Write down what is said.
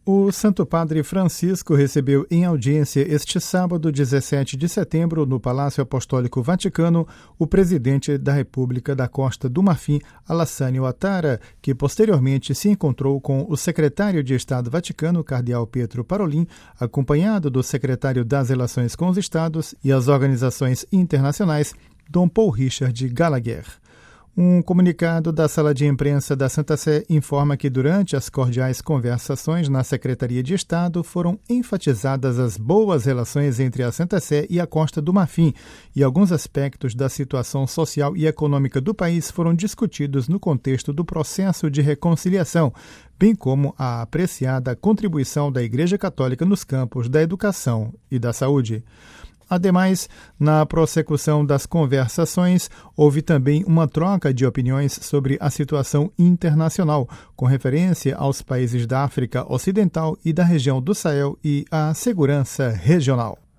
O Santo Padre Francisco recebeu em audiência este sábado, 17 de setembro, no Palácio Apostólico Vaticano, o presidente da República da Costa do Marfim, Alassane Ouattara, que posteriormente se encontrou com o secretário de Estado Vaticano, cardeal Pietro Parolin, acompanhado do secretário das Relações com os Estados e as organizações internacionais, Dom Paul Richard Gallagher. Um comunicado da Sala de Imprensa da Santa Sé informa que durante as cordiais conversações na Secretaria de Estado foram enfatizadas as boas relações entre a Santa Sé e a Costa do Marfim e alguns aspectos da situação social e econômica do país foram discutidos no contexto do processo de reconciliação, bem como a apreciada contribuição da Igreja Católica nos campos da educação e da saúde. Ademais, na prossecução das conversações, houve também uma troca de opiniões sobre a situação internacional, com referência aos países da África Ocidental e da região do Sahel e à segurança regional.